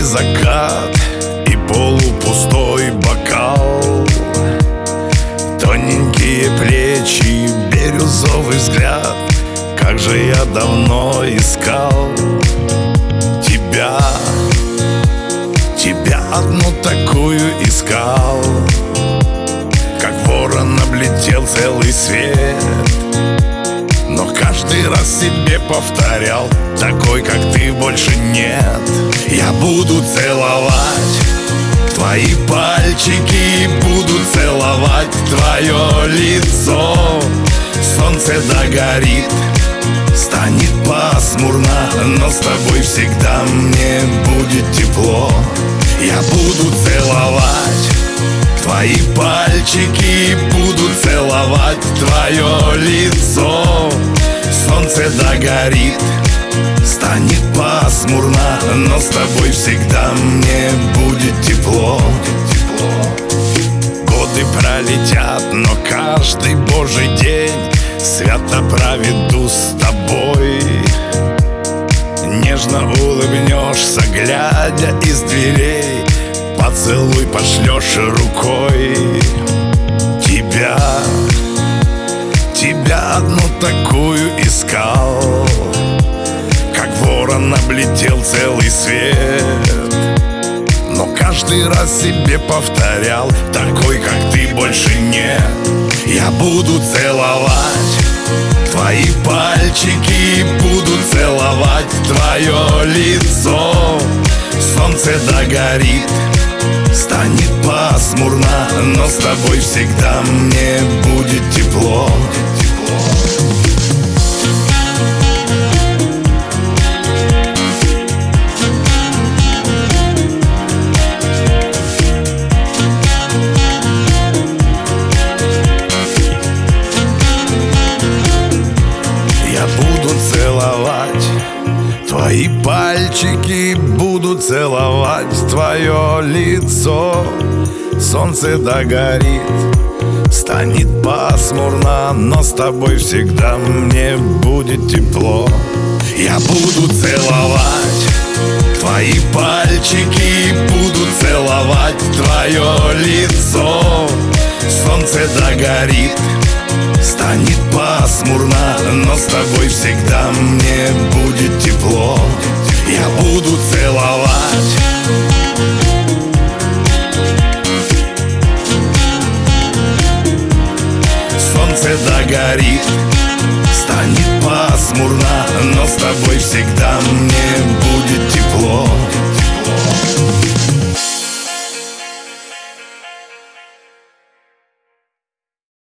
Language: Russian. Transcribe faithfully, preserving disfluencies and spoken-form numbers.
закат и полупустой бокал, тоненькие плечи, бирюзовый взгляд. Как же я давно искал тебя, тебя одну такую искал. Как ворон облетел целый свет, но каждый раз себе повторял: такой, как ты, больше нет. Я буду целовать твои пальчики, буду целовать твое лицо. Солнце догорит, станет пасмурно, но с тобой всегда мне будет тепло. Я буду целовать твои пальчики, буду целовать твое лицо. Солнце догорит, станет пасмурно, но с тобой всегда мне будет тепло. Годы пролетят, но каждый божий день свято проведу с тобой. Нежно улыбнешься, глядя из дверей, поцелуй пошлешь рукой. Тебя, тебя одну такую искал. Как ворон облетел целый свет, но каждый раз себе повторял: такой, как ты, больше нет. Я буду целовать твои пальчики, буду целовать твое лицо. Солнце догорит, станет пасмурно, но с тобой всегда мне будет тепло. Твои пальчики, буду целовать твое лицо. Солнце догорит, станет пасмурно, но с тобой всегда мне будет тепло. Я буду целовать твои пальчики, буду целовать твое лицо. Солнце догорит, станет пасмурно, но с тобой всегда мне будет тепло. Я буду целовать солнце догорит, станет пасмурно, но с тобой всегда мне будет тепло.